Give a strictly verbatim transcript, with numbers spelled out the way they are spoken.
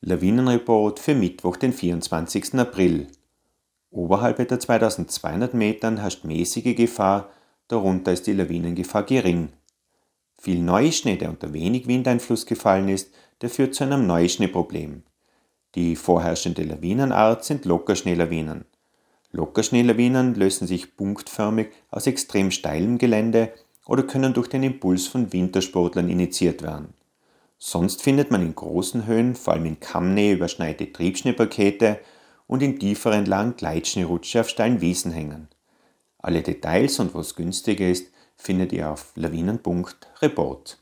Lawinenreport für Mittwoch, den vierundzwanzigsten April. Oberhalb etwa zweitausendzweihundert Metern herrscht mäßige Gefahr, darunter ist die Lawinengefahr gering. Viel Neuschnee, der unter wenig Windeinfluss gefallen ist, der führt zu einem Neuschneeproblem. Die vorherrschende Lawinenart sind Lockerschneelawinen. Lockerschneelawinen lösen sich punktförmig aus extrem steilem Gelände oder können durch den Impuls von Wintersportlern initiiert werden. Sonst findet man in großen Höhen, vor allem in Kammnähe, überschneite Triebschneepakete und in tieferen Lagen Gleitschneerutsche auf steilen Wiesen hängen. Alle Details und was günstiger ist, findet ihr auf lawinen punkt report.